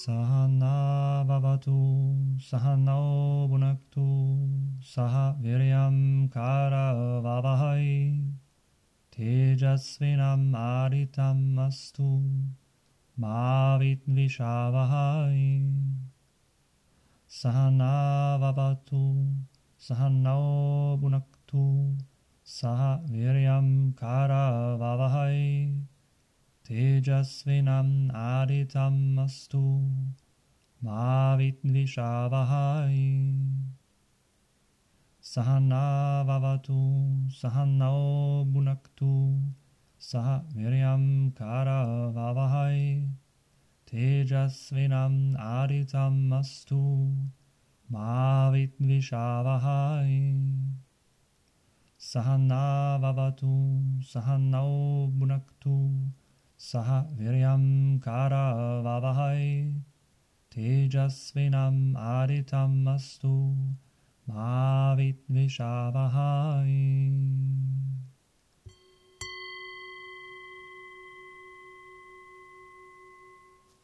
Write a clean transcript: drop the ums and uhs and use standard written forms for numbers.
Sahana bhavatu, sahano bhunaktu, saha viryam karavavahai, tejasvinam aritam astu, ma vidvishavahai. Sahana bhavatu, sahano bhunaktu, saha viryam karavavahai, tejasvinam aritam astu, ma vidvishavahai. Sahana bhavatu, sahano bhunaktu, saha viryam karavavahai, tejasvinam aritam astu, ma vidvishavahai. Sahana bhavatu, sahano bhunaktu, saha viryam karavavahai, tejasvinam aritam astu, ma vidvishavahai.